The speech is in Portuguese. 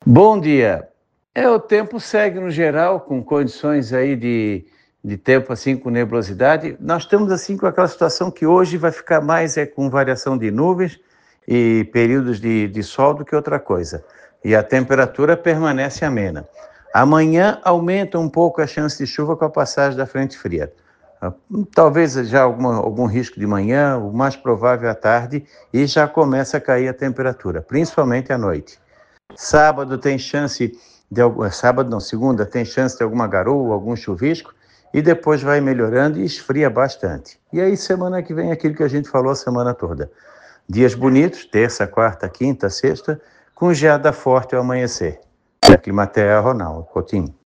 Bom dia. O tempo segue no geral com condições aí de tempo assim com nebulosidade. Nós estamos assim com aquela situação que hoje vai ficar mais com variação de nuvens e períodos de sol do que outra coisa. E a temperatura permanece amena. Amanhã aumenta um pouco a chance de chuva com a passagem da frente fria. Talvez já algum risco de manhã, o mais provável à tarde, e já começa a cair a temperatura, principalmente à noite. Sábado tem chance sábado não, segunda tem chance de alguma garoa, algum chuvisco, e depois vai melhorando e esfria bastante. E aí semana que vem aquilo que a gente falou a semana toda. Dias bonitos, terça, quarta, quinta, sexta, com geada forte ao amanhecer. Da Climatea, Ronaldo Coutinho.